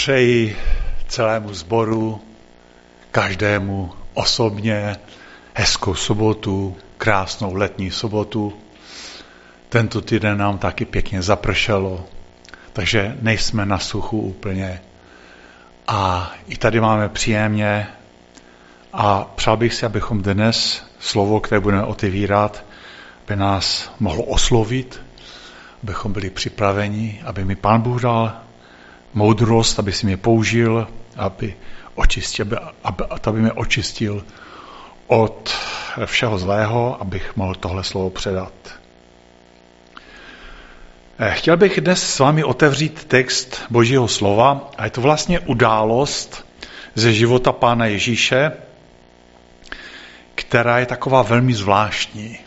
Přeji celému sboru, každému osobně hezkou sobotu, krásnou letní sobotu. Tento týden nám taky pěkně zapršelo, takže nejsme na suchu úplně. A i tady máme příjemně a přál bych si, abychom dnes slovo, které budeme otevírat, by nás mohlo oslovit, abychom byli připraveni, aby mi Pán Bůh dal moudrost, aby si mě použil, aby mě očistil od všeho zlého, abych mohl tohle slovo předat. Chtěl bych dnes s vámi otevřít text Božího slova a je to vlastně událost ze života Pána Ježíše, která je taková velmi zvláštní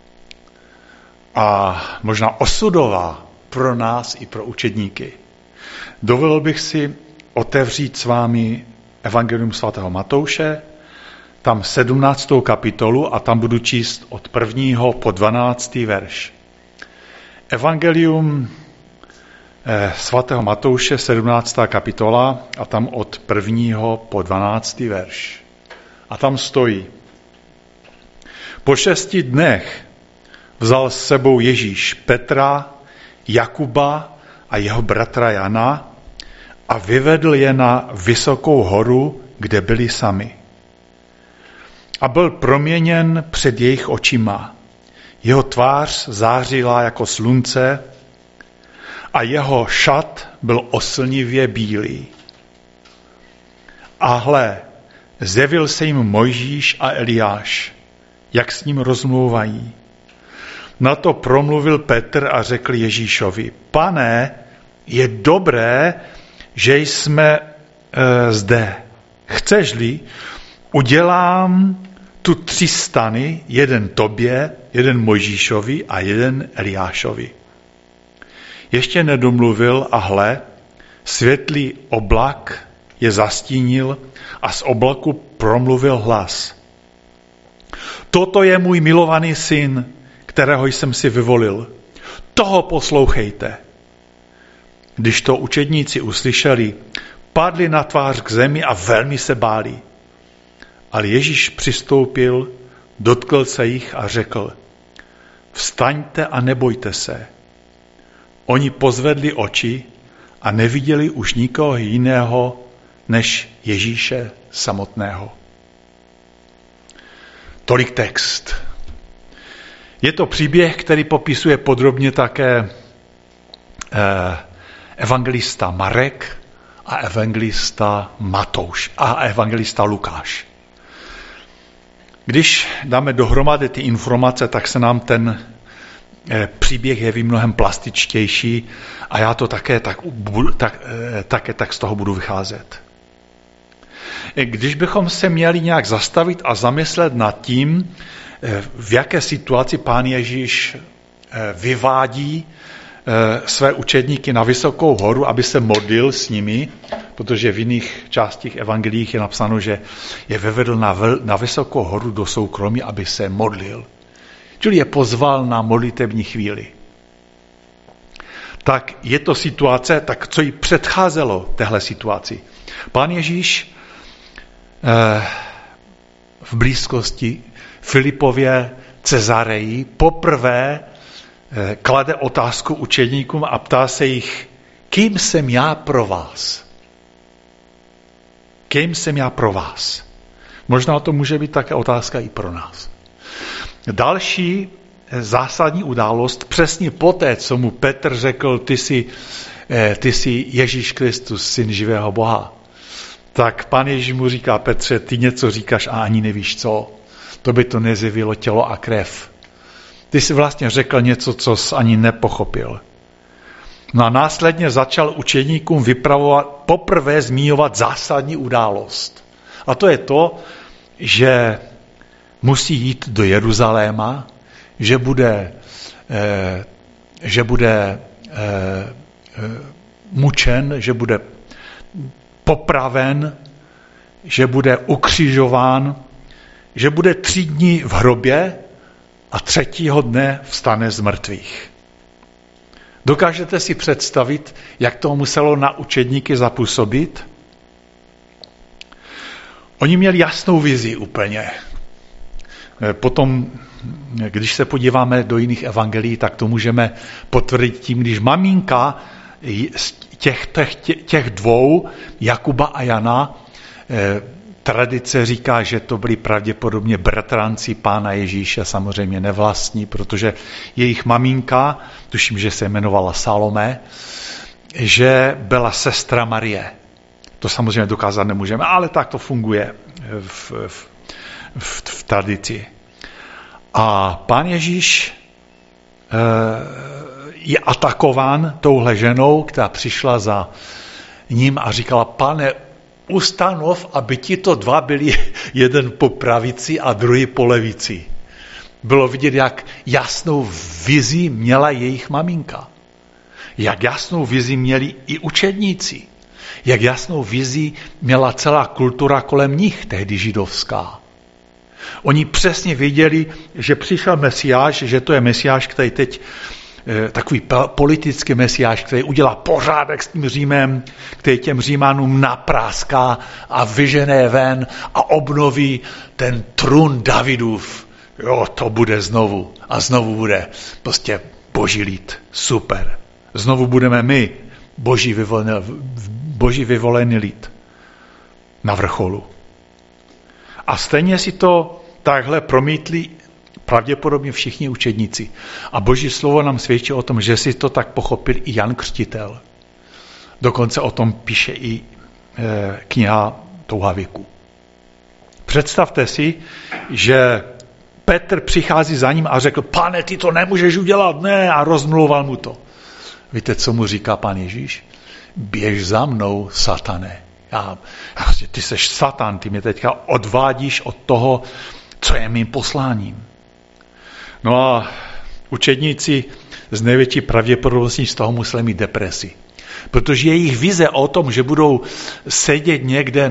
a možná osudová pro nás i pro učedníky. Dovolil bych si otevřít s vámi Evangelium svatého Matouše, tam 17. kapitolu a tam budu číst od 1. po 12. verš. Evangelium svatého Matouše, 17. kapitola a tam od 1. po 12. verš. A tam stojí: Po 6 dnech vzal s sebou Ježíš Petra, Jakuba a jeho bratra Jana a vyvedl je na vysokou horu, kde byli sami. A byl proměněn před jejich očima. Jeho tvář zářila jako slunce a jeho šat byl oslnivě bílý. A hle, zjevil se jim Mojžíš a Eliáš, jak s ním rozmlouvají. Na to promluvil Petr a řekl Ježíšovi: Pane, je dobré, že jsme zde. Chceš-li, udělám tu 3 stany, jeden tobě, jeden Mojžíšovi a jeden Eliášovi. Ještě nedomluvil a hle, světlý oblak je zastínil a z oblaku promluvil hlas: Toto je můj milovaný syn, kterého jsem si vyvolil. Toho poslouchejte. Když to učedníci uslyšeli, padli na tvář k zemi a velmi se báli. Ale Ježíš přistoupil, dotkl se jich a řekl: Vstaňte a nebojte se. Oni pozvedli oči a neviděli už nikoho jiného než Ježíše samotného. Tolik text. Je to příběh, který popisuje podrobně také evangelista Marek a evangelista Matouš a evangelista Lukáš. Když dáme dohromady ty informace, tak se nám ten příběh jeví mnohem plastičtější a já to také tak z toho budu vycházet. Když bychom se měli nějak zastavit a zamyslet nad tím, v jaké situaci Pán Ježíš vyvádí své učedníky na vysokou horu, aby se modlil s nimi, protože v jiných částích evangeliích je napsáno, že je vyvedl na vysokou horu do soukromí, aby se modlil. Čili je pozval na modlitební chvíli. Tak je to situace, tak co jí předcházelo téhle situaci? Pán Ježíš v blízkosti Filipově Cezareji poprvé klade otázku učedníkům a ptá se jich: Kým jsem já pro vás? Kým jsem já pro vás? Možná to může být také otázka i pro nás. Další zásadní událost, přesně poté, co mu Petr řekl: ty jsi Ježíš Kristus, syn živého Boha. Tak Pán Ježíš mu říká: Petře, ty něco říkáš a ani nevíš co. To by to nezjevilo tělo a krev. Ty jsi vlastně řekl něco, co jsi ani nepochopil. No a následně začal učeníkům poprvé zmiňovat zásadní událost. A to je to, že musí jít do Jeruzaléma, že bude mučen, že bude popraven, že bude ukřižován, že bude 3 dny v hrobě a 3. dne vstane z mrtvých. Dokážete si představit, jak to muselo na učedníky zapůsobit? Oni měli jasnou vizi úplně. Potom, když se podíváme do jiných evangelií, tak to můžeme potvrdit tím, když maminka těch dvou, Jakuba a Jana, tradice říká, že to byli pravděpodobně bratranci Pána Ježíše, samozřejmě nevlastní, protože jejich maminka, tuším, že se jmenovala Salome, že byla sestra Marie. To samozřejmě dokázat nemůžeme, ale tak to funguje v tradici. A Pán Ježíš je atakován touhle ženou, která přišla za ním a říkala: Pane, ustanov, aby tito dva byli jeden po pravici a druhý po levici. Bylo vidět, jak jasnou vizi měla jejich maminka. Jak jasnou vizi měli i učedníci. Jak jasnou vizi měla celá kultura kolem nich, tehdy židovská. Oni přesně věděli, že přišel Mesiáš, že to je Mesiáš, který teď takový politický Mesiáš, který udělá pořádek s tím Římem, který těm Římanům napráská a vyžene ven a obnoví ten trůn Davidův. Jo, to bude znovu. A znovu bude prostě boží lid. Super. Znovu budeme my, boží vyvolený lid na vrcholu. A stejně si to takhle promítli pravděpodobně všichni učedníci. A Boží slovo nám svědčí o tom, že si to tak pochopil i Jan Křtitel. Dokonce o tom píše i kniha Touha věku. Představte si, že Petr přichází za ním a řekl: Pane, ty to nemůžeš udělat, ne, a rozmlouval mu to. Víte, co mu říká Pán Ježíš? Běž za mnou, satane. Ty seš satan, ty mě teďka odvádíš od toho, co je mým posláním. No a učedníci z největší pravděpodobností z toho museli mít depresi. Protože jejich vize o tom, že budou sedět někde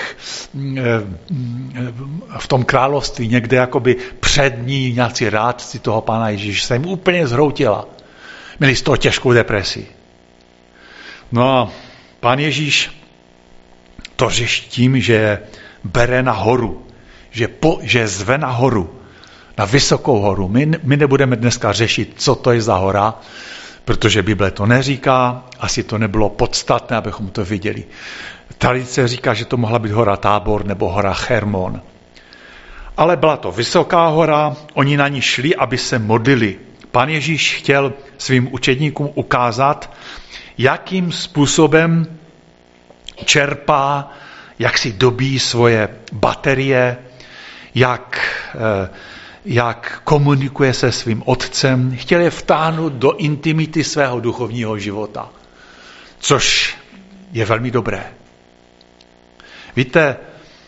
v tom království, někde jakoby přední nějací rádci toho Pána Ježíše, se jim úplně zhroutila. Měli z toho těžkou depresi. No a Pán Ježíš to řeší tím, že bere na horu, že zve na horu, na vysokou horu. My nebudeme dneska řešit, co to je za hora, protože Bible to neříká, asi to nebylo podstatné, abychom to viděli. Tradice říká, že to mohla být hora Tábor nebo hora Hermon. Ale byla to vysoká hora, oni na ní šli, aby se modlili. Pán Ježíš chtěl svým učedníkům ukázat, jakým způsobem čerpá, jak si dobíjí svoje baterie, jak komunikuje se svým otcem. Chtěl je vtáhnout do intimity svého duchovního života, což je velmi dobré. Víte,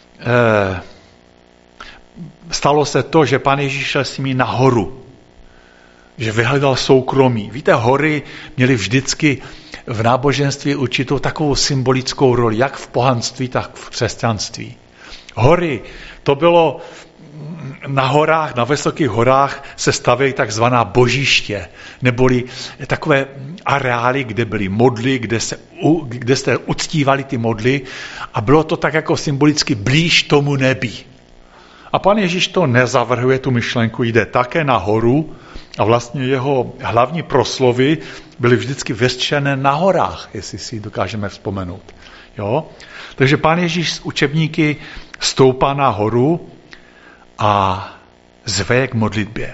stalo se to, že Pán Ježíš šel s nimi nahoru, že vyhledal soukromí. Víte, hory měly vždycky v náboženství určitou takovou symbolickou roli, jak v pohanství, tak v křesťanství. Hory, to bylo na horách, na vysokých horách se stavěly takzvaná božiště, neboli takové areály, kde byly modly, kde se uctívaly ty modly a bylo to tak jako symbolicky blíž tomu nebi. A Pán Ježíš to nezavrhuje, tu myšlenku, jde také nahoru a vlastně jeho hlavní proslovy byly vždycky vyřčené na horách, jestli si dokážeme vzpomenout. Jo? Takže Pán Ježíš s učebníky stoupá na horu a zve je k modlitbě.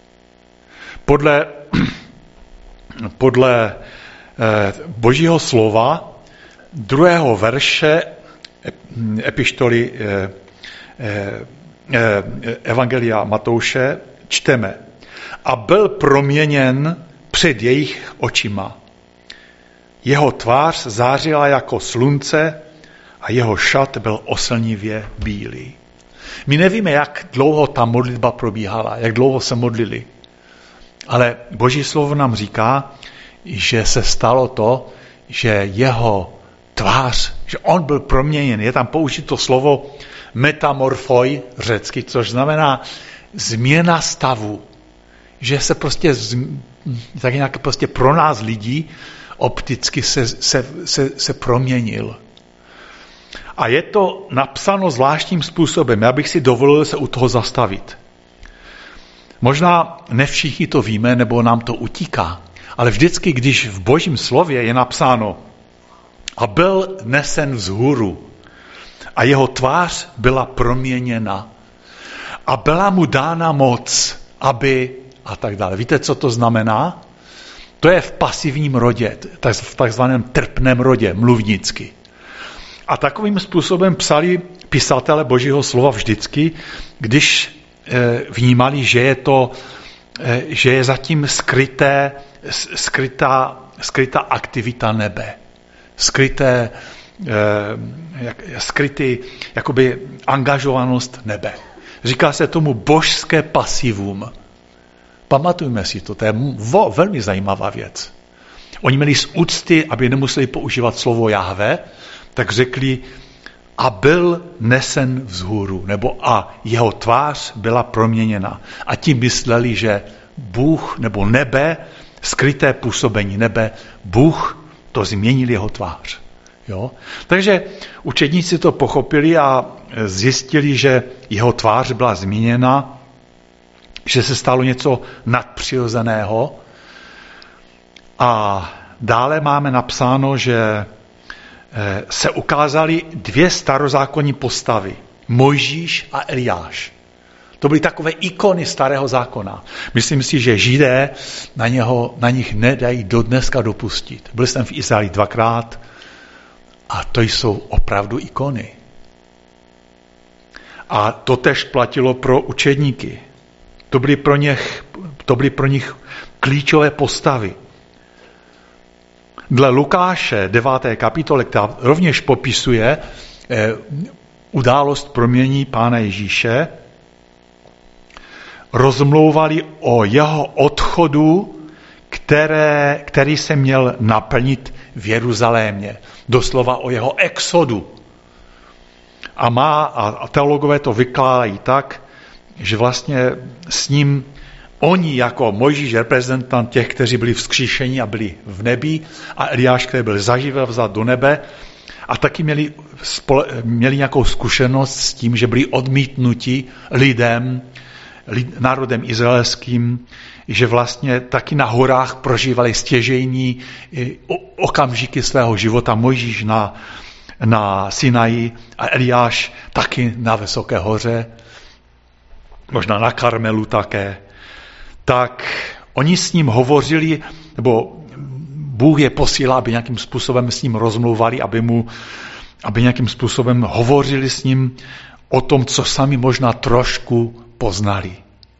Podle Božího slova 2. verše epištoly Evangelia Matouše čteme: a byl proměněn před jejich očima. Jeho tvář zářila jako slunce a jeho šat byl oslnivě bílý. My nevíme, jak dlouho ta modlitba probíhala, jak dlouho se modlili. Ale Boží slovo nám říká, že se stalo to, že jeho tvář, že on byl proměněn. Je tam použito slovo metamorfoj řecky, což znamená změna stavu. Že se prostě tak nějak prostě pro nás lidí opticky se proměnil. A je to napsáno zvláštním způsobem. Já bych si dovolil se u toho zastavit. Možná ne všichni to víme, nebo nám to utíká, ale vždycky, když v Božím slově je napsáno a byl nesen vzhůru a jeho tvář byla proměněna a byla mu dána moc, aby a tak dále. Víte, co to znamená? To je v pasivním rodě, v takzvaném trpném rodě, mluvnicky. A takovým způsobem psali pisatele Božího slova vždycky, když vnímali, že je zatím skrytá aktivita nebe. Skrytý jakoby angažovanost nebe. Říká se tomu božské pasivum. Pamatujme si to, to je velmi zajímavá věc. Oni měli z úcty, aby nemuseli používat slovo Jahve, tak řekli a byl nesen vzhůru, nebo a jeho tvář byla proměněna. A tím mysleli, že Bůh nebo nebe, skryté působení nebe, Bůh to změnil jeho tvář. Jo? Takže učedníci to pochopili a zjistili, že jeho tvář byla změněna, že se stalo něco nadpřirozeného. A dále máme napsáno, že se ukázaly dvě starozákonní postavy. Mojžíš a Eliáš. To byly takové ikony starého zákona. Myslím si, že Židé na nich nedají do dneska dopustit. Byl jsem v Izraeli 2krát a to jsou opravdu ikony. A to též platilo pro učedníky. To byly pro nich klíčové postavy. Dle Lukáše 9. kapitole, která rovněž popisuje událost proměnění Pána Ježíše, rozmlouvali o jeho odchodu, který se měl naplnit v Jeruzalémě. Doslova o jeho exodu. A teologové to vykládají tak, že vlastně s ním oni jako Mojžíš reprezentant těch, kteří byli vzkříšeni a byli v nebi, a Eliáš, který byl zaživel vzat do nebe, a taky měli nějakou zkušenost s tím, že byli odmítnuti národem izraelským, že vlastně taky na horách prožívali stěžejní okamžiky svého života. Mojžíš na Sinaji a Eliáš taky na Vysoké hoře, možná na Karmelu také. Tak oni s ním hovořili, nebo Bůh je posílá, aby nějakým způsobem s ním rozmlouvali, aby nějakým způsobem hovořili s ním o tom, co sami možná trošku poznali.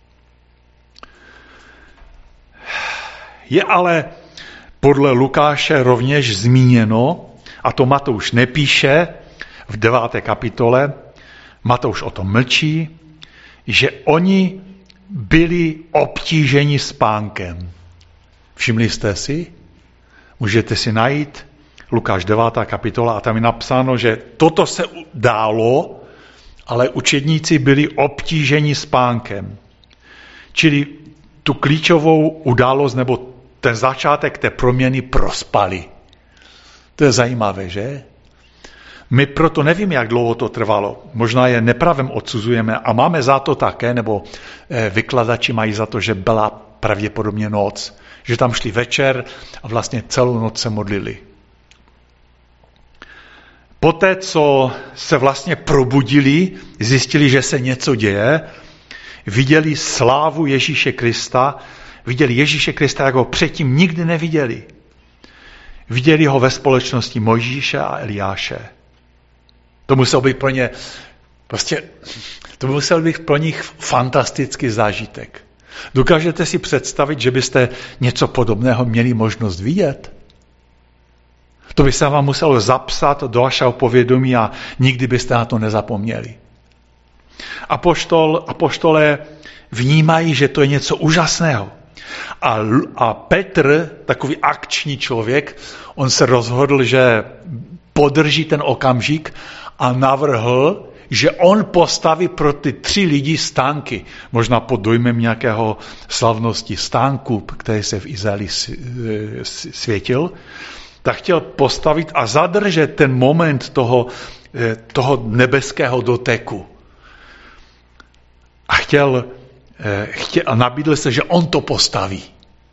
Je ale podle Lukáše rovněž zmíněno, a to Matouš nepíše v 9. kapitole, Matouš o tom mlčí, že oni byli obtíženi spánkem. Všimli jste si? Můžete si najít Lukáš 9. kapitola a tam je napsáno, že toto se dálo, ale učedníci byli obtíženi spánkem. Čili tu klíčovou událost nebo ten začátek té proměny prospali. To je zajímavé, že? My proto nevíme, jak dlouho to trvalo. Možná je nepravem odsuzujeme a máme za to také, nebo vykladači mají za to, že byla pravděpodobně noc. Že tam šli večer a vlastně celou noc se modlili. Poté, co se vlastně probudili, zjistili, že se něco děje, viděli slávu Ježíše Krista, viděli Ježíše Krista, jak ho předtím nikdy neviděli. Viděli ho ve společnosti Mojžíše a Eliáše. To musel být pro nich fantastický zážitek. Dokážete si představit, že byste něco podobného měli možnost vidět? To by se vám muselo zapsat do vašeho povědomí a nikdy byste na to nezapomněli. Apoštole vnímají, že to je něco úžasného. A Petr, takový akční člověk, on se rozhodl, že podrží ten okamžik a navrhl že on postaví pro ty 3 lidi stánky, možná pod dojmem nějakého slavnosti stánku, který se v Izraeli světil, tak chtěl postavit a zadržet ten moment toho nebeského doteku. A nabídl se, že on to postaví.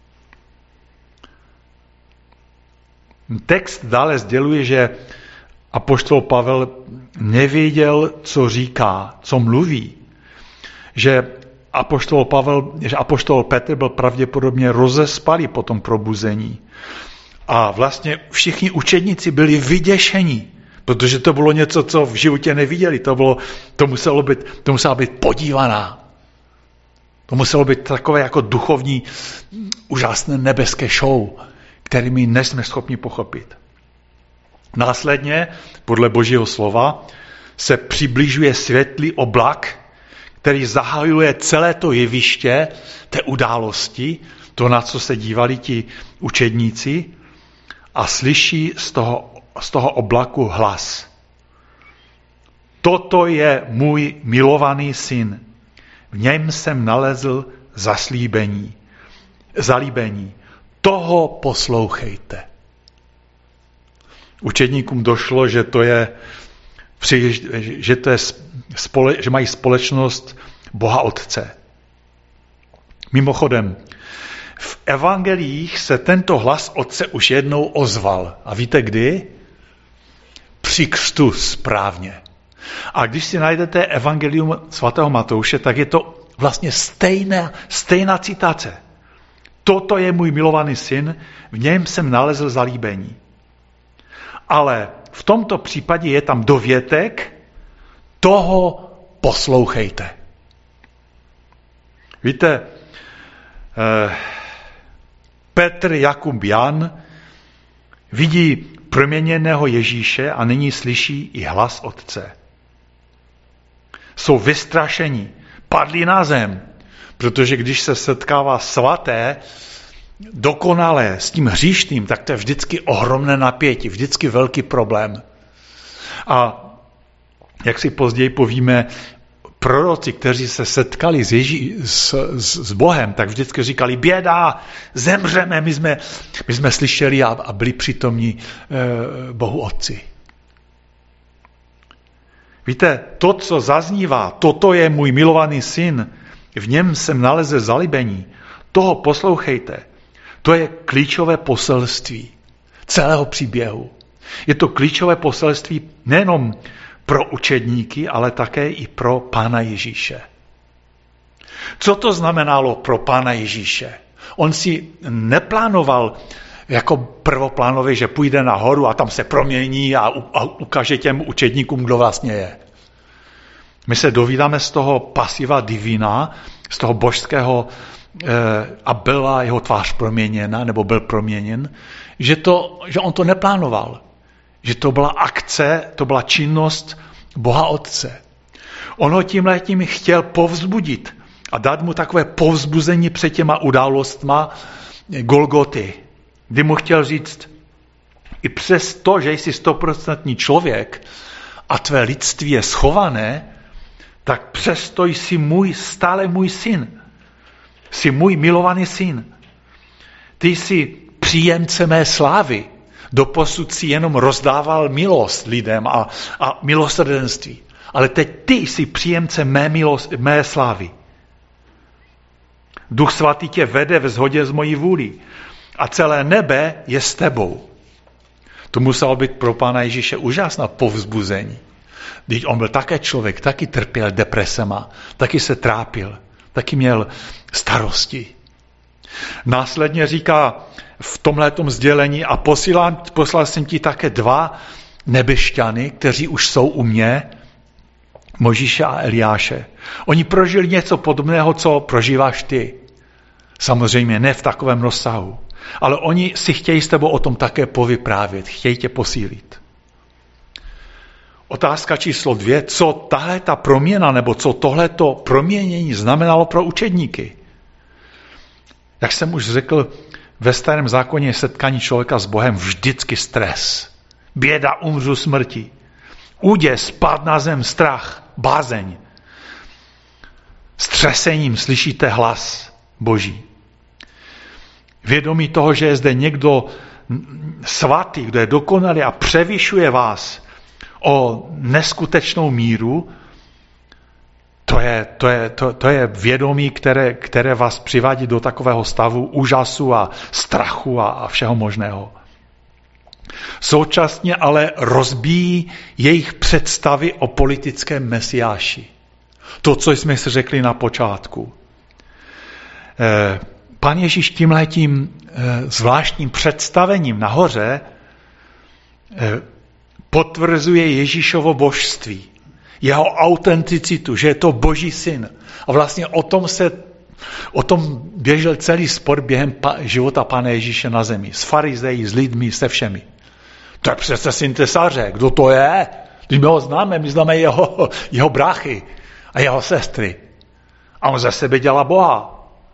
Text dále sděluje, že apoštol Pavel nevěděl, co říká, co mluví. Že apoštol Petr byl pravděpodobně rozespalý po tom probuzení. A vlastně všichni učedníci byli vyděšení, protože to bylo něco, co v životě neviděli. To musela být podívaná. To muselo být takové jako duchovní, úžasné nebeské show, který my nejsme schopni pochopit. Následně, podle Božího slova, se přibližuje světlý oblak, který zahajuje celé to jeviště té události, to, na co se dívali ti učedníci, a slyší z toho oblaku hlas. Toto je můj milovaný syn. V něm jsem nalezl zalíbení. Toho poslouchejte. Učedníkům došlo, že mají společnost Boha Otce. Mimochodem, v evangeliích se tento hlas Otce už jednou ozval. A víte kdy? Při křtu správně. A když si najdete evangelium svatého Matouše, tak je to vlastně stejná citace. Toto je můj milovaný syn, v něm jsem nalezl zalíbení. Ale v tomto případě je tam dovětek, toho poslouchejte. Víte, Petr, Jakub, Jan vidí proměněného Ježíše a nyní slyší i hlas Otce. Jsou vystrašení, padli na zem, protože když se setkává svaté, dokonalé s tím hříšným, tak to je vždycky ohromné napětí, vždycky velký problém. A jak si později povíme, proroci, kteří se setkali s Bohem, tak vždycky říkali, běda, zemřeme, my jsme slyšeli a byli přítomní Bohu Otci. Víte, to, co zaznívá, toto je můj milovaný syn, v něm jsem nalezl zalíbení, toho poslouchejte. To je klíčové poselství celého příběhu. Je to klíčové poselství nejenom pro učedníky, ale také i pro Pána Ježíše. Co to znamenalo pro Pána Ježíše? On si neplánoval jako prvoplánově, že půjde nahoru a tam se promění a ukáže těm učedníkům, kdo vlastně je. My se dovídáme z toho pasiva divina, z toho božského a byla jeho tvář proměněna, nebo byl proměněn, že on to neplánoval. Že to byla akce, to byla činnost Boha Otce. On ho tímhletím chtěl povzbudit a dát mu takové povzbuzení před těma událostma Golgoty, kdy mu chtěl říct, i přes to, že jsi 100% člověk a tvé lidství je schované, tak přesto jsi stále můj syn. Jsi můj milovaný syn. Ty jsi příjemce mé slávy. Doposud si jenom rozdával milost lidem a milosrdenství. Ale teď ty jsi příjemce mé slávy. Duch svatý tě vede ve shodě s mojí vůlí. A celé nebe je s tebou. To muselo být pro Pána Ježíše úžasné povzbuzení. Když on byl také člověk, taky trpěl depresema, taky se trápil, taky měl starosti. Následně říká v tomhletom sdělení a poslal jsem ti také 2 nebešťany, kteří už jsou u mě, Mojžíše a Eliáše. Oni prožili něco podobného, co prožíváš ty. Samozřejmě ne v takovém rozsahu. Ale oni si chtějí s tebou o tom také povyprávět, chtějí tě posílit. Otázka číslo 2, co tahleta proměna nebo co tohleto proměnění znamenalo pro učedníky. Jak jsem už řekl, ve Starém zákoně je setkání člověka s Bohem vždycky stres. Běda, umřu, smrti. Úděs, pád na zem, strach, bázeň. S třesením slyšíte hlas Boží. Vědomí toho, že je zde někdo svatý, kdo je dokonalý a převyšuje vás o neskutečnou míru, to je vědomí, které vás přivádí do takového stavu úžasu a strachu a všeho možného. Současně ale rozbíjí jejich představy o politickém mesiáši. To, co jsme si řekli na počátku. Pán Ježíš tímhletím zvláštním představením nahoře potvrzuje Ježíšovo božství, jeho autenticitu, že je to Boží syn. A vlastně o tom běžel celý spor během života Pána Ježíše na zemi. S farizeji, s lidmi, se všemi. To je přece syn tesaře. Kdo to je? Když my ho známe, my známe jeho bráchy a jeho sestry. A on ze sebe dělá Boha.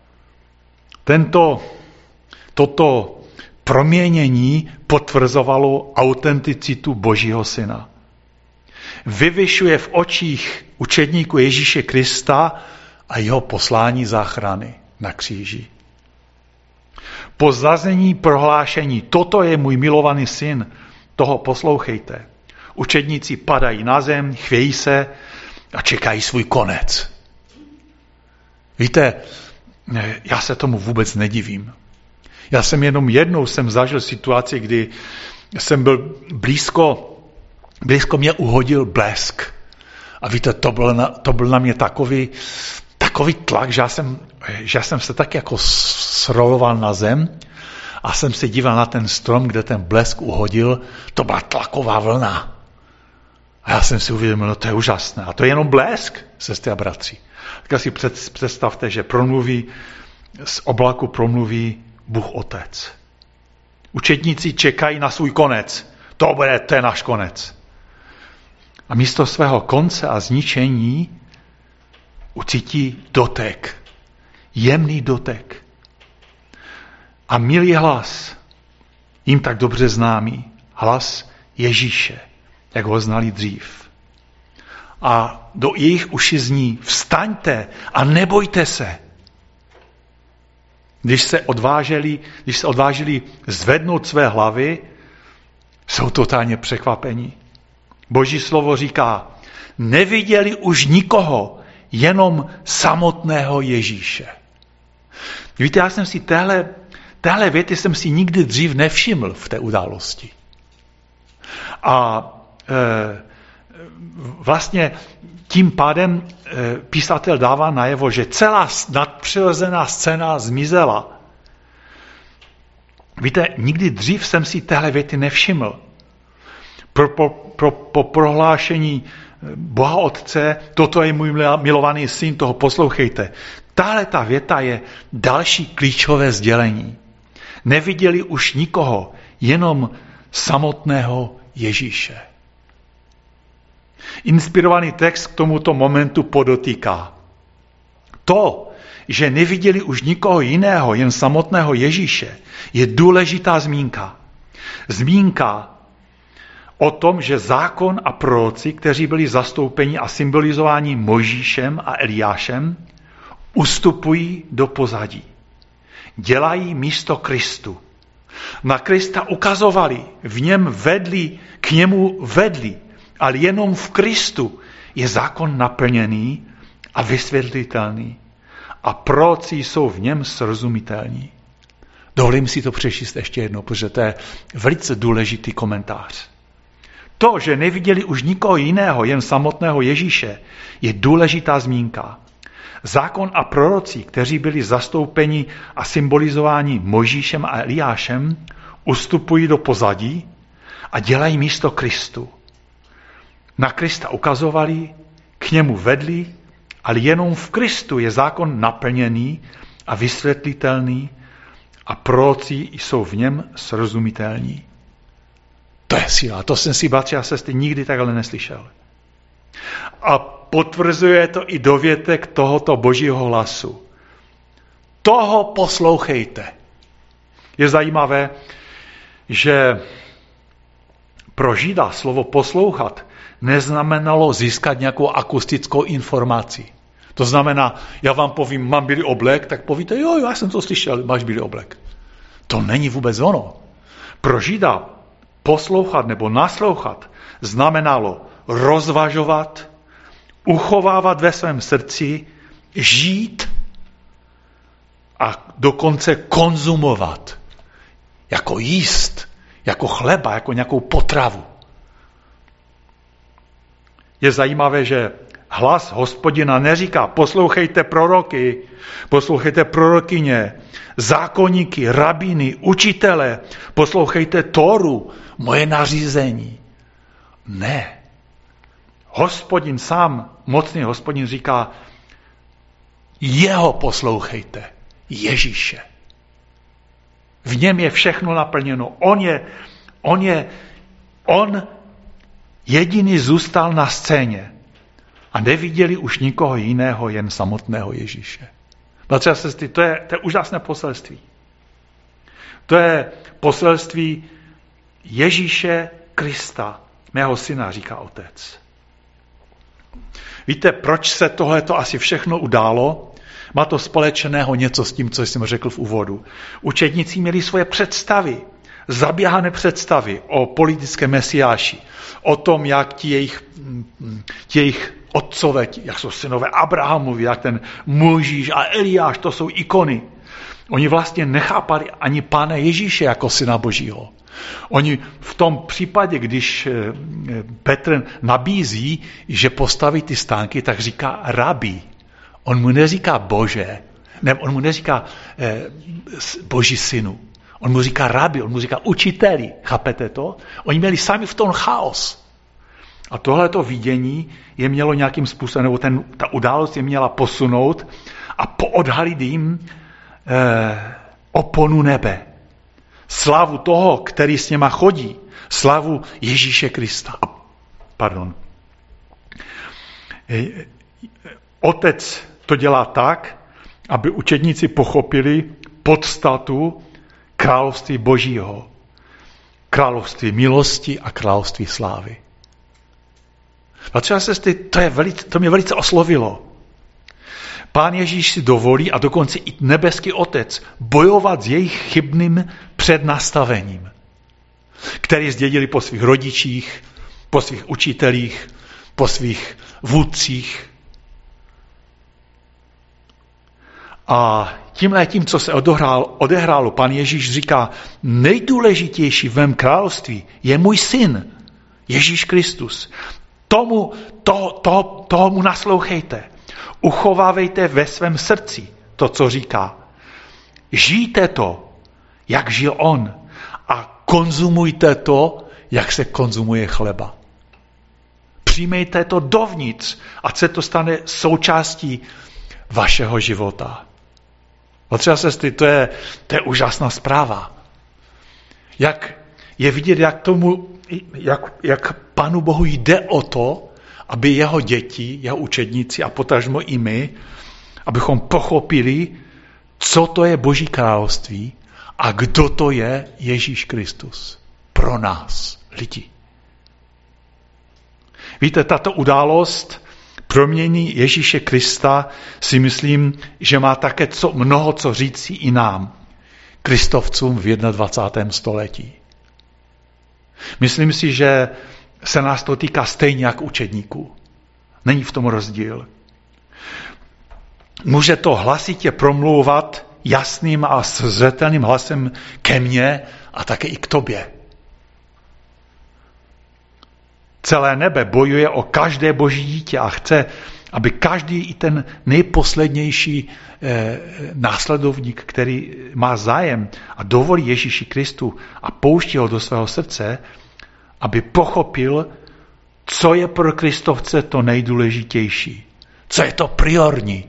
Toto proměnění potvrzovalo autenticitu Božího syna. Vyvyšuje v očích učedníků Ježíše Krista a jeho poslání záchrany na kříži. Po zaznění prohlášení, toto je můj milovaný syn, toho poslouchejte. Učedníci padají na zem, chvějí se a čekají svůj konec. Víte, já se tomu vůbec nedivím. Já jsem jenom jednou zažil situaci, kdy jsem byl blízko mě uhodil blesk. A víte, to byl na mě takový tlak, že já jsem se tak jako sroloval na zem a jsem se díval na ten strom, kde ten blesk uhodil. To byla tlaková vlna. A já jsem si uvědomil, no to je úžasné. A to je jenom blesk, sestry a bratři. Tak si představte, že z oblaku promluví Bůh Otec. Učedníci čekají na svůj konec. To je náš konec. A místo svého konce a zničení ucítí dotek. Jemný dotek. A milý hlas, jim tak dobře známý, hlas Ježíše, jak ho znali dřív. A do jejich uši zní, vstaňte a nebojte se. Když se odvážili zvednout své hlavy, jsou totálně překvapení. Boží slovo říká, neviděli už nikoho, jenom samotného Ježíše. Víte, já jsem si téhle věty jsem si nikdy dřív nevšiml v té události. A vlastně tím pádem písatel dává najevo, že celá nadpřirozená scéna zmizela. Víte, nikdy dřív jsem si téhle věty nevšiml. Po prohlášení Boha Otce, toto je můj milovaný syn, toho poslouchejte. Tahle ta věta je další klíčové sdělení. Neviděli už nikoho, jenom samotného Ježíše. Inspirovaný text k tomuto momentu podotýká. To, že neviděli už nikoho jiného, jen samotného Ježíše, je důležitá zmínka. Zmínka o tom, že zákon a proroci, kteří byli zastoupeni a symbolizováni Mojžíšem a Eliášem, ustupují do pozadí. Dělají místo Kristu. Na Krista ukazovali, k němu vedli, ale jenom v Kristu je zákon naplněný a vysvětlitelný. A proroci jsou v něm srozumitelní. Dovolím si to přečíst ještě jednou, protože to je velice důležitý komentář. To, že neviděli už nikoho jiného, jen samotného Ježíše, je důležitá zmínka. Zákon a proroci, kteří byli zastoupeni a symbolizováni Mojžíšem a Eliášem, ustupují do pozadí a dělají místo Kristu. Na Krista ukazovali, k němu vedli, ale jenom v Kristu je zákon naplněný a vysvětlitelný a proroci jsou v něm srozumitelní. To je síla. To jsem si, bratři a sestry, nikdy takhle neslyšel. A potvrzuje to i dovětek tohoto Božího hlasu. Toho poslouchejte. Je zajímavé, že pro Žida slovo poslouchat neznamenalo získat nějakou akustickou informaci. To znamená, já vám povím, mám bílý oblek, tak povíte, jo, já jsem to slyšel, máš bílý oblek. To není vůbec ono. Pro Žida poslouchat nebo naslouchat znamenalo rozvažovat, uchovávat ve svém srdci, žít a dokonce konzumovat. Jako jíst, jako chleba, jako nějakou potravu. Je zajímavé, že hlas Hospodina neříká, poslouchejte proroky, poslouchejte prorokyně, zákonníky, rabíny, učitele, poslouchejte Tóru, moje nařízení. Ne. Hospodin sám, mocný Hospodin říká, jeho poslouchejte, Ježíše. V něm je všechno naplněno. On jediný zůstal na scéně. A neviděli už nikoho jiného, jen samotného Ježíše. Bratři a sestry, to je úžasné poselství. To je poselství Ježíše Krista, mého syna, říká otec. Víte, proč se tohleto asi všechno událo? Má to společného něco s tím, co jsem řekl v úvodu. Učedníci měli svoje představy, zaběhané představy o politickém mesiáši, o tom, jak ti jejich otcové, jak jsou synové Abrahamovi, jak ten Mojžíš a Eliáš, to jsou ikony. Oni vlastně nechápali ani Pána Ježíše jako syna Božího. Oni v tom případě, když Petr nabízí, že postaví ty stánky, tak říká rabi. On mu neříká Bože, on mu neříká Boží synu. On mu říká rabi, on mu říká učiteli. Chápete to? Oni měli sami v tom chaos. A tohleto vidění je mělo nějakým způsobem, nebo ta událost je měla posunout a poodhalit jim oponu nebe. Slavu toho, který s něma chodí. Slavu Ježíše Krista. Pardon. Otec to dělá tak, aby učedníci pochopili podstatu království Božího. Království milosti a království slávy. A třeba to mě velice oslovilo. Pán Ježíš si dovolí a dokonce i nebeský Otec bojovat s jejich chybným přednastavením, který zdědili po svých rodičích, po svých učitelích, po svých vůdcích. A tím, co se odehrálo, Pán Ježíš říká, nejdůležitější v mém království je můj syn, Ježíš Kristus. Tomu naslouchejte. Uchovávejte ve svém srdci to, co říká. Žijte to, jak žil on. A konzumujte to, jak se konzumuje chleba. Přijmejte to dovnitř, ať se to stane součástí vašeho života. Bratři a sestry, to je úžasná zpráva. Jak je vidět, jak Pánu Bohu jde o to, aby jeho děti, jeho učedníci a potažmo i my, abychom pochopili, co to je Boží království a kdo to je Ježíš Kristus pro nás, lidi. Víte, tato událost promění Ježíše Krista si myslím, že má také mnoho co říci i nám, kristovcům v 21. století. Myslím si, že se nás to týká stejně jak učedníků. Není v tom rozdíl. Může to hlasitě promlouvat jasným a zřetelným hlasem ke mně a také i k tobě. Celé nebe bojuje o každé Boží dítě a chce, aby každý i ten nejposlednější následovník, který má zájem a dovolí Ježíši Kristu a pouští ho do svého srdce, aby pochopil, co je pro Kristovce to nejdůležitější, co je to priorní.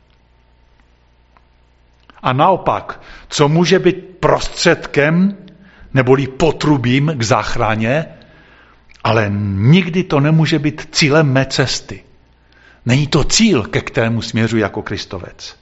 A naopak, co může být prostředkem neboli potrubím k záchraně, ale nikdy to nemůže být cílem mé cesty. Není to cíl, ke kterému směřuji jako Kristovec.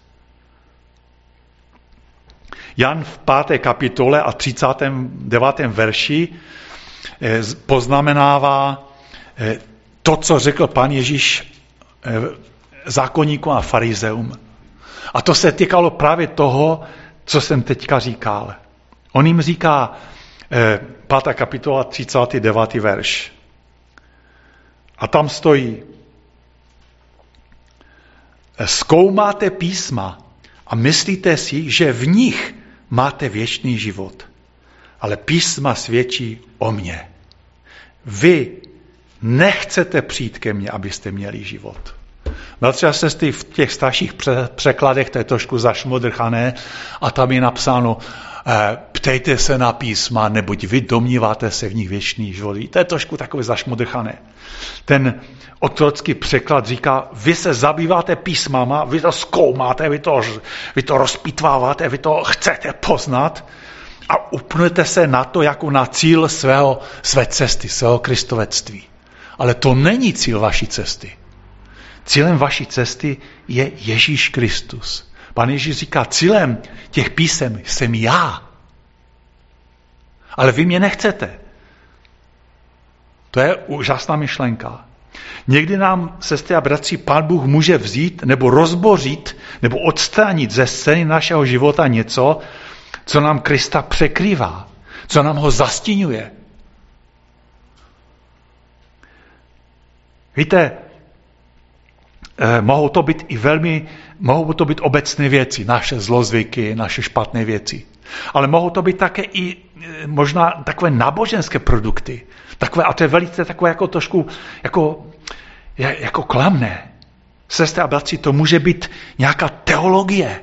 Jan v 5. kapitole a 39. verši poznamenává to, co řekl Pán Ježíš zákonníkům a farizeům. A to se týkalo právě toho, co jsem teďka říkal. On jim říká, 5. kapitola, 39. verš. A tam stojí: zkoumáte písma a myslíte si, že v nich máte věčný život. Ale písma svědčí o mně. Vy nechcete přijít ke mně, abyste měli život. Bratři a sestry, v těch starších překladech, to je trošku zašmodrchané, a tam je napsáno: ptejte se na písma, neboť vy domníváte se v nich věčný život. To je trošku takové zašmodrchané. Ten otrocký překlad říká: vy se zabýváte písmama, vy to zkoumáte, vy to rozpitváváte, vy to chcete poznat a upnete se na to jako na cíl své cesty, svého kristovectví. Ale to není cíl vaší cesty. Cílem vaší cesty je Ježíš Kristus. Pán Ježíš říká: cílem těch písem jsem já. Ale vy mě nechcete. To je úžasná myšlenka. Někdy nám, sestry a bratři, Pán Bůh může vzít nebo rozbořit nebo odstranit ze scény našeho života něco, co nám Krista překrývá, co nám ho zastíňuje. Víte, mohou to být obecné věci, naše zlozvyky, naše špatné věci. Ale mohou to být také i možná takové náboženské produkty. Takové, a to je velice takové jako trošku jako klamné. Sestry a bratři, to může být nějaká teologie.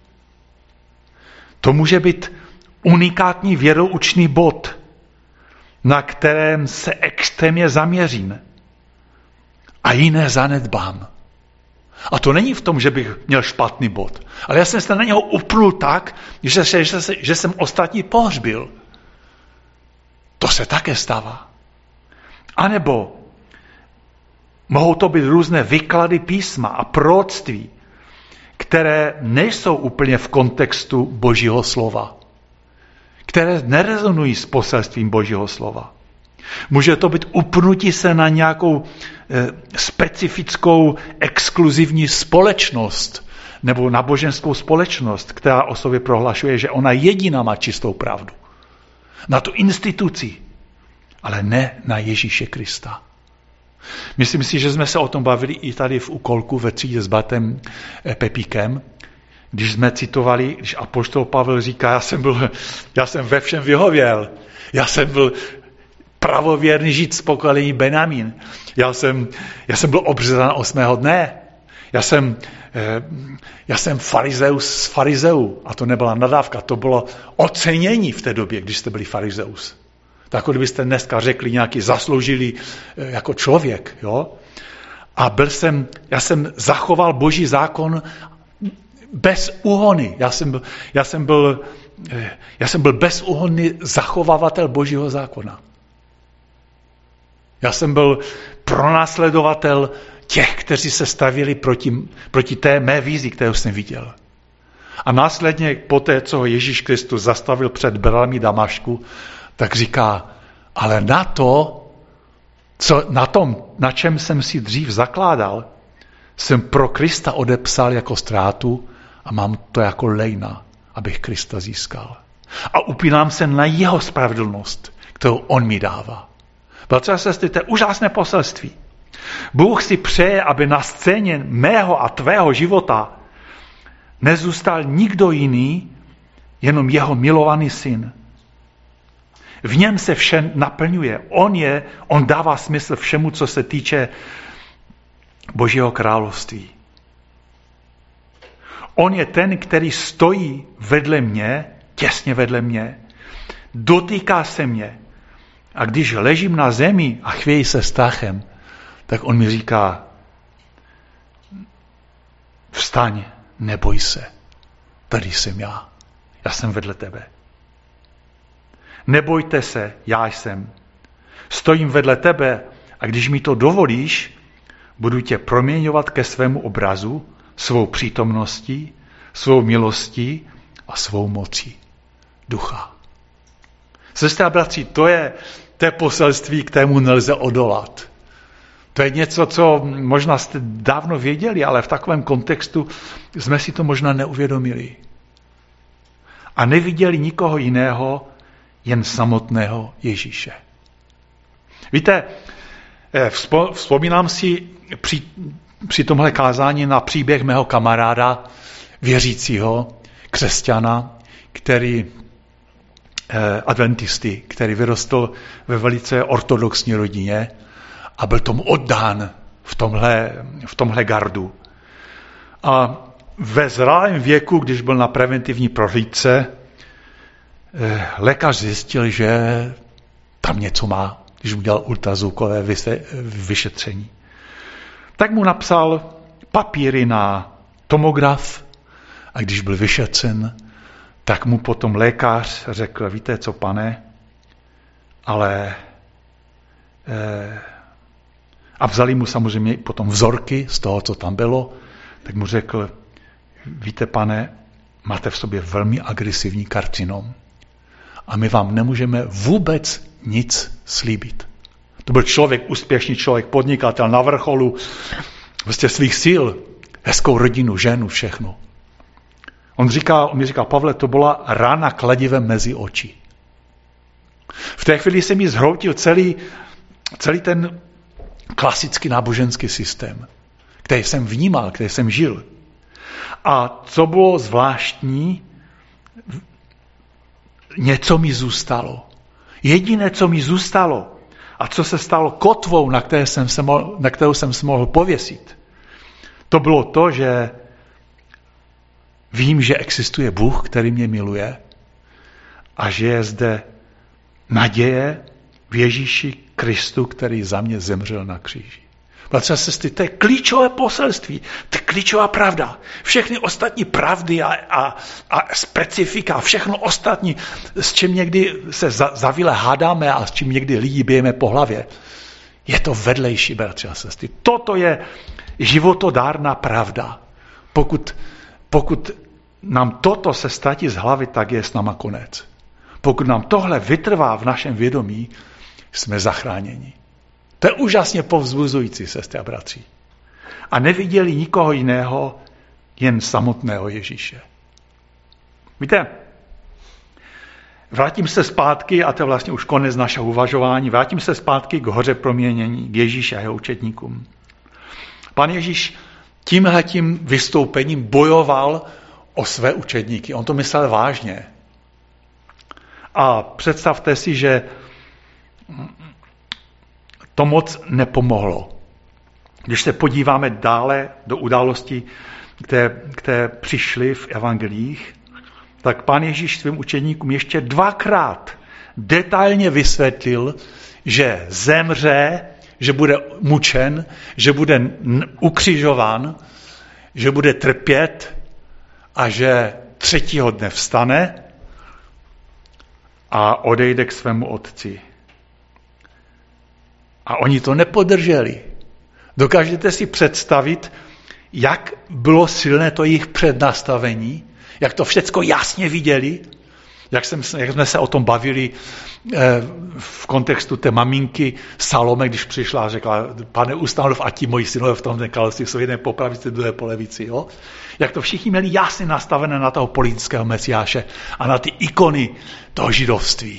To může být unikátní věroučný bod, na kterém se extrémně zaměřím a jiné zanedbám. A to není v tom, že bych měl špatný bod, ale já jsem se na něho upnul tak, že jsem ostatní pohřbil. To se také stává. A nebo mohou to být různé výklady písma a proroctví, které nejsou úplně v kontextu Božího slova, které nerezonují s poselstvím Božího slova. Může to být upnutí se na nějakou specifickou exkluzivní společnost nebo náboženskou společnost, která o sobě prohlašuje, že ona jediná má čistou pravdu. Na tu instituci, ale ne na Ježíše Krista. Myslím si, že jsme se o tom bavili i tady v úkolku ve třídě s bratem Pepíkem, když jsme citovali, když apoštol Pavel říká: já jsem ve všem vyhověl, já jsem byl pravověrný žid z pokolení Benjamín, já jsem byl obřezán 8. dne, já jsem farizeus z farizeů, a to nebyla nadávka, to bylo ocenění v té době, když jste byli farizeus. Tak jako kdybyste dneska řekli nějaký zasloužilý jako člověk. Jo? A já jsem zachoval Boží zákon bez úhony. Já jsem byl bezúhonný zachovávatel Božího zákona. Já jsem byl pronásledovatel těch, kteří se stavili proti té mé vizi, kterou jsem viděl. A následně poté, co ho Ježíš Kristus zastavil před bránami Damašku, tak říká: ale na čem jsem si dřív zakládal, jsem pro Krista odepsal jako ztrátu a mám to jako lejna, abych Krista získal. A upínám se na jeho spravedlnost, kterou on mi dává. Bratři a sestry, to je úžasné poselství. Bůh si přeje, aby na scéně mého a tvého života nezůstal nikdo jiný, jenom jeho milovaný syn. V něm se vše naplňuje. On dává smysl všemu, co se týče Božího království. On je ten, který stojí vedle mě, těsně vedle mě, dotýká se mě. A když ležím na zemi a chvěji se strachem, tak on mi říká: vstaň, neboj se, tady jsem já jsem vedle tebe. Nebojte se, já jsem. Stojím vedle tebe a když mi to dovolíš, budu tě proměňovat ke svému obrazu, svou přítomností, svou milostí a svou mocí ducha. Sestry a bratři, to je poselství, kterému nelze odolat. To je něco, co možná jste dávno věděli, ale v takovém kontextu jsme si to možná neuvědomili. A neviděli nikoho jiného, jen samotného Ježíše. Víte, vzpomínám si při tomhle kázání na příběh mého kamaráda, věřícího, křesťana, adventisty, který vyrostl ve velice ortodoxní rodině a byl tomu oddán v tomhle gardu. A ve zralém věku, když byl na preventivní prohlídce, lékař zjistil, že tam něco má, když mu dělal ultrazvukové vyšetření. Tak mu napsal papíry na tomograf a když byl vyšetřen, tak mu potom lékař řekl, víte co, pane, ale a vzali mu samozřejmě potom vzorky z toho, co tam bylo, tak mu řekl, víte, pane, máte v sobě velmi agresivní karcinom a my vám nemůžeme vůbec nic slíbit. To byl člověk, úspěšný člověk, podnikatel na vrcholu vlastně svých sil, hezkou rodinu, ženu, všechno. On mi říkal, Pavle, to byla rána kladivem mezi oči. V té chvíli se mi zhroutil celý ten klasický náboženský systém, který jsem vnímal, který jsem žil. A co bylo zvláštní, něco mi zůstalo. Jediné, co mi zůstalo a co se stalo kotvou, na kterou jsem se mohl pověsit, to bylo to, že vím, že existuje Bůh, který mě miluje a že je zde naděje v Ježíši Kristu, který za mě zemřel na kříži. Bratři a sestry, to je klíčové poselství, to je klíčová pravda. Všechny ostatní pravdy a specifika, všechno ostatní, s čím někdy se zavile hádáme a s čím někdy lidi bijeme po hlavě, je to vedlejší, bratři a sestry. Toto je životodárná pravda. Pokud nám toto se ztratí z hlavy, tak je s náma konec. Pokud nám tohle vytrvá v našem vědomí, jsme zachráněni. To je úžasně povzbuzující, sestry a bratři. A neviděli nikoho jiného, jen samotného Ježíše. Víte, vrátím se zpátky, a to je vlastně už konec našeho uvažování, vrátím se zpátky k hoře proměnění, k Ježíši a jeho učedníkům. Pan Ježíš tímhletím vystoupením bojoval o své učedníky. On to myslel vážně. A představte si, že to moc nepomohlo. Když se podíváme dále do událostí, které přišly v evangelích, tak Pán Ježíš svým učedníkům ještě 2krát detailně vysvětlil, že zemře, že bude mučen, že bude ukřižován, že bude trpět a že 3. dne vstane a odejde k svému otci. A oni to nepodrželi. Dokážete si představit, jak bylo silné to jejich přednastavení, jak to všecko jasně viděli, jak jsme se o tom bavili v kontextu té maminky Salome, když přišla a řekla, pane, ustanov, a ti moji synové v tomhle království jsou jedné po pravici, druhé po levici. Jo? Jak to všichni měli jasně nastavené na toho politického mesiáše a na ty ikony toho židovství.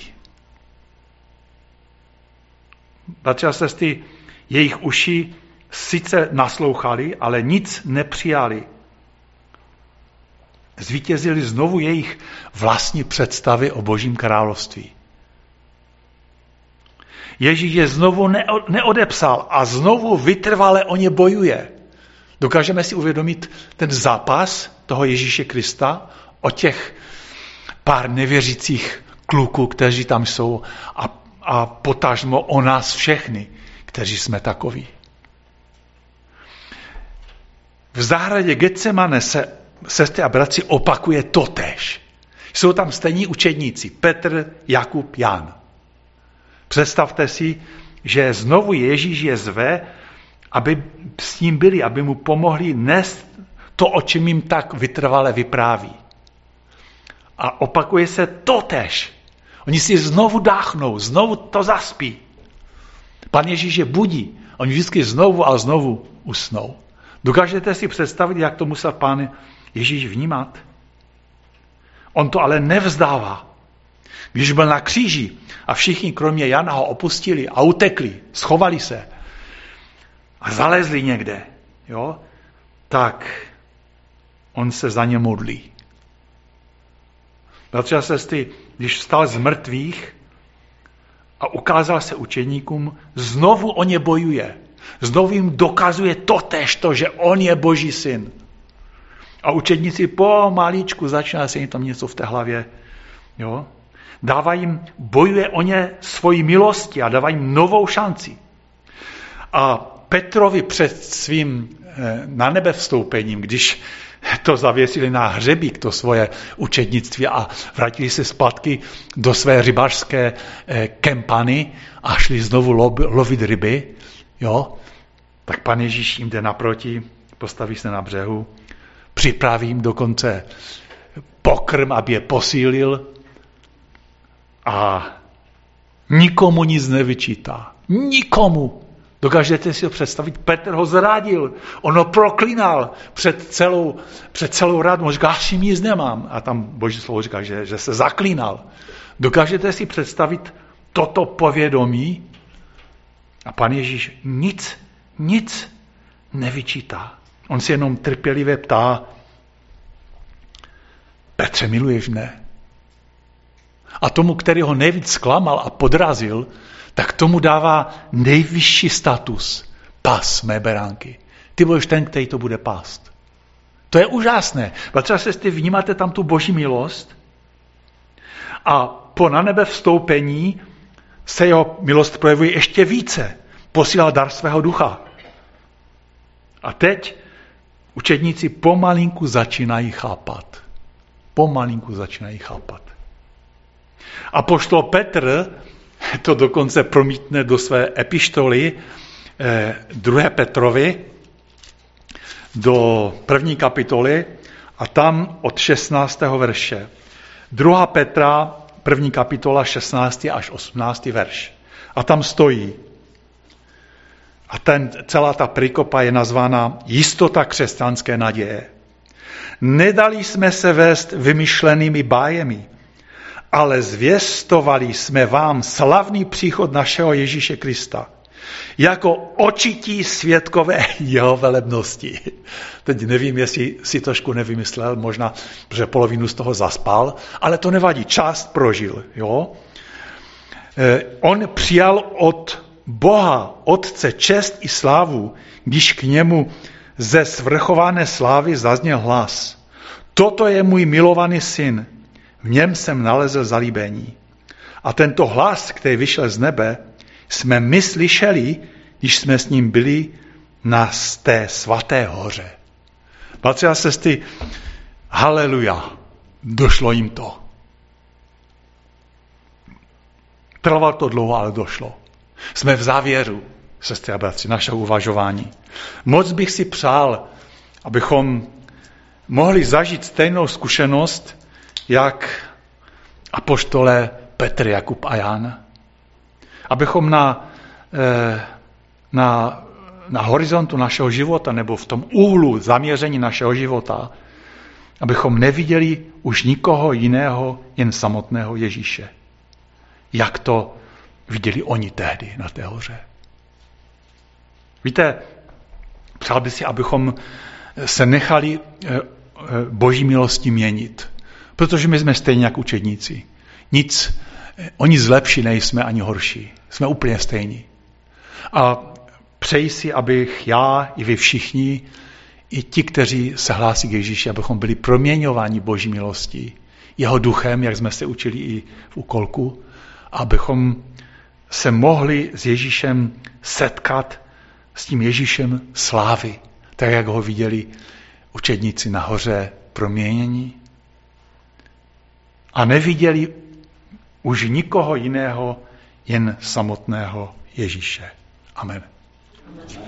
Bratři a sestry, jejich uši sice naslouchali, ale nic nepřijali. Zvítězili znovu jejich vlastní představy o Božím království. Ježíš je znovu neodepsal a znovu vytrvale o ně bojuje. Dokážeme si uvědomit ten zápas toho Ježíše Krista o těch pár nevěřících kluků, kteří tam jsou a potažmo o nás všechny, kteří jsme takoví. V zahradě Getsemane se, sestry a bratři, opakuje totéž. Jsou tam stejní učedníci, Petr, Jakub, Jan. Představte si, že znovu Ježíš je zve, aby s ním byli, aby mu pomohli nést to, o čem jim tak vytrvale vypráví. A opakuje se totéž. Oni si znovu dáchnou, znovu to zaspí. Pan Ježíš je budí Oni vždycky znovu a znovu usnou. Dokážete si představit, jak to musel Pán Ježíš vnímat? On to ale nevzdává. Když byl na kříži a všichni kromě Jana ho opustili a utekli, schovali se a zalezli někde, jo, tak on se za ně modlí. Bratři a sestry, když vstal z mrtvých a ukázal se učeníkům, znovu o ně bojuje. Znovu jim dokazuje totéžto, že on je Boží syn. A učedníci pomaličku začíná se jim tam něco v té hlavě. Jo? Dává jim, bojuje o ně svojí milosti a dává jim novou šanci. A Petrovi před svým na nebe vstoupením, když to zavěsili na hřebík, to svoje učednictví a vrátili se zpátky do své rybářské kempany a šli znovu lovit ryby, jo? Tak Pan Ježíš jim jde naproti, postaví se na břehu, připraví jim dokonce pokrm, aby je posílil a nikomu nic nevyčítá. Nikomu. Dokážete si ho představit? Petr ho zradil, on ho proklínal před celou radu. On říká, já s tím nic nemám. A tam Boží slovo říká, že se zaklínal. Dokážete si představit toto povědomí? A Pan Ježíš nic nevyčítá. On se jenom trpělivě ptá, Petře, miluješ mne? A tomu, který ho nejvíc zklamal a podrazil, tak tomu dává nejvyšší status. Pas mé beránky. Ty budeš ten, který to bude pást. To je úžasné. Třeba se vnímáte tam tu Boží milost a po na nebe vstoupení se jeho milost projevuje ještě více. Posílal dar svého ducha. A teď učedníci pomalinku začínají chápat. Apoštol Petr to dokonce promítne do své epištoly 2. Petrovi do 1. kapitoly a tam od 16. verše. 2. Petra, 1. kapitola, 16. až 18. verš. A tam stojí. A celá ta prikopa je nazvána Jistota křesťanské naděje. Nedali jsme se vést vymyšlenými bájemi, ale zvěstovali jsme vám slavný příchod našeho Ježíše Krista, jako očití svědkové jeho velebnosti. Teď nevím, jestli si trošku nevymyslel, možná, protože polovinu z toho zaspal, ale to nevadí, část prožil. Jo? On přijal od Boha, Otce, čest i slávu, když k němu ze svrchované slávy zazněl hlas. Toto je můj milovaný syn, v něm jsem nalezl zalíbení. A tento hlas, který vyšel z nebe, jsme my slyšeli, když jsme s ním byli na té svaté hoře. Bratři a sestry, haleluja, došlo jim to. Trvalo to dlouho, ale došlo. Jsme v závěru, sestry a bratři, našeho uvažování. Moc bych si přál, abychom mohli zažít stejnou zkušenost, jak apoštole Petr, Jakub a Jan. Abychom na horizontu našeho života nebo v tom úhlu zaměření našeho života, abychom neviděli už nikoho jiného, jen samotného Ježíše. Jak to viděli oni tehdy na té hoře. Víte, přál bych si, abychom se nechali Boží milostí měnit. Protože my jsme stejně jak učedníci. O nic lepší nejsme ani horší. Jsme úplně stejní. A přeji si, abych já i vy všichni, i ti, kteří se hlásí k Ježíši, abychom byli proměňováni Boží milostí, jeho duchem, jak jsme se učili i v úkolku, abychom se mohli s Ježíšem setkat, s tím Ježíšem slávy, tak jak ho viděli učedníci nahoře proměnění. A neviděli už nikoho jiného, jen samotného Ježíše. Amen.